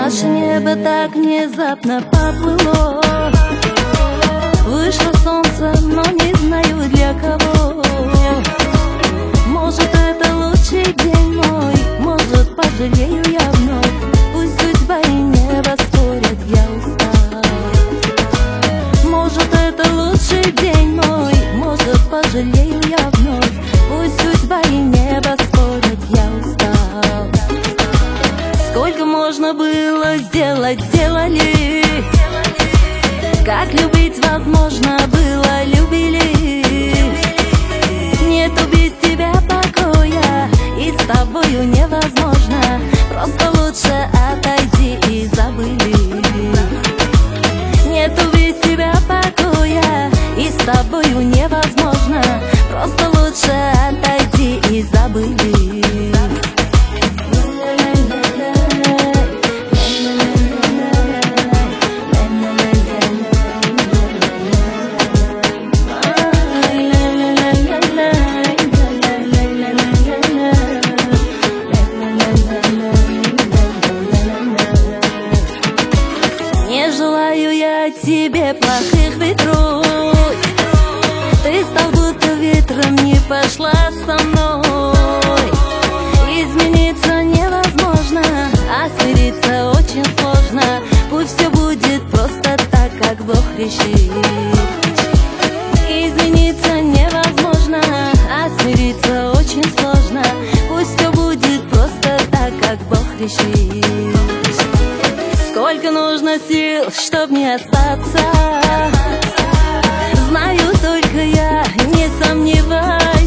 Наше небо так внезапно поплыло. Вышло солнце, но не знаю для кого. Может, это лучший день мой, может, пожалею я вновь. Пусть судьба и небо спорят, я устал. Может, это лучший день мой, может, пожалею я вновь. Пусть судьба и небо спорят, я устал. Сколько можно было сделать, сделали. Как любить возможно было, любили. Нету без тебя покоя, и с тобою невозможно. Просто лучше отойди и забыли. Нету без тебя покоя, и с тобою невозможно. Просто лучше отойди и забыли. Не желаю я тебе плохих ветров. Ты стал будто ветром, не пошла со мной. Измениться невозможно, а смириться очень сложно. Пусть все будет просто так, как Бог решит. Измениться невозможно, а смириться очень сложно. Пусть все будет просто так, как Бог решит. Сколько нужно сил, чтоб не остаться, знаю только я, не сомневаюсь.